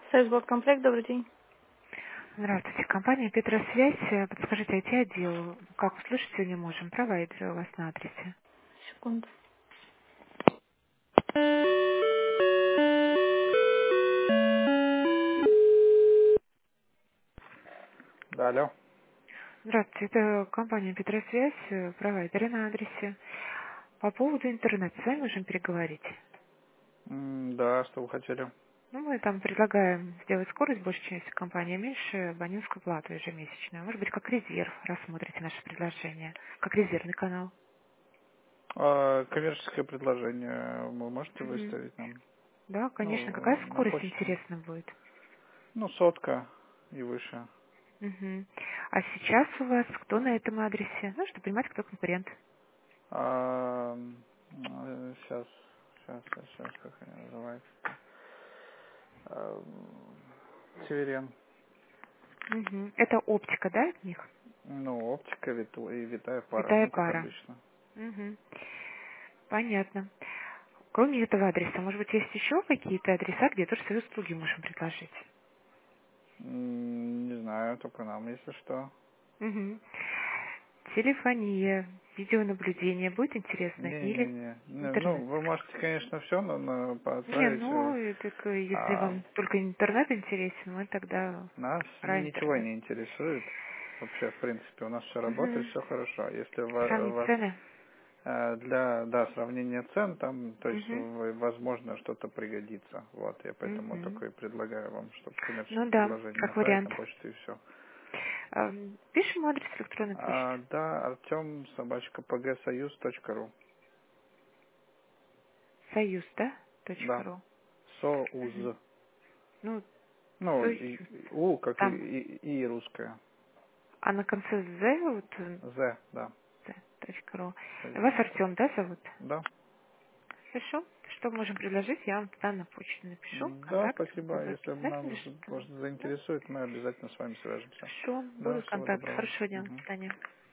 Комплект, добрый день. Здравствуйте, компания Петросвязь. Подскажите, IT-отдел, как услышать сегодня можем? Провайдер у вас на адресе. Секунду. Да, алло. Здравствуйте, это компания Петросвязь, провайдеры на адресе. По поводу интернета с вами можем переговорить. Да, что вы хотели? Ну, мы там предлагаем сделать скорость больше, чем если компания меньше, абонентскую плату ежемесячную. Может быть, как резерв рассмотрите наше предложение, как резервный канал. Коммерческое предложение вы можете Мгм. выставить нам? Да, конечно. Какая Ну, на скорость почту. интересна будет? Ну, сотка и выше. Мгм. А сейчас у вас кто на этом адресе? Ну, чтобы понимать, кто конкурент. Сейчас, как они называются? А, Северен. Мгм. Это оптика, да, от них? Ну, оптика и витая пара, Витая ну, как пара. обычно. Мгм. Понятно. Кроме этого адреса, может быть, есть еще какие-то адреса, где тоже свои услуги можем предложить? Не знаю, только нам, если что. Мгм. Телефония, видеонаблюдение будет интересно? Или Не-не-не. Ну, интернет? вы можете, конечно, все Не, отправить. ну, так, если А вам только интернет интересен, мы тогда нас про ничего интернет. не интересует. Вообще, в принципе, у нас все работает, Угу. все хорошо. Если Сравнить вас цены? для сравнения цен, там, то есть, Угу. возможно, что-то пригодится. Вот, я поэтому Угу. только и предлагаю вам, чтобы коммерческое Ну да, предложение как направить на вариант. почту и все. Пишем адрес электронной почты. Да, Артем, собачка, pgsоюз.ру. Союз, да? Да, .ру. Мгм. соуз. Ну, Ну, Союз. У, как Там. и русская. А на конце З, вот, З, да. .ру. Вас Соединить. Артем, да, зовут? Да. Хорошо. Что можем предложить, я вам туда на почту напишу. Да, Контакт. Вы спасибо. Если обязательно нас что-то. может Да? заинтересует, мы обязательно с вами свяжемся. Хорошо. Да, Будут всего контакты. доброго. Хорошего дня. До Мгм. свидания.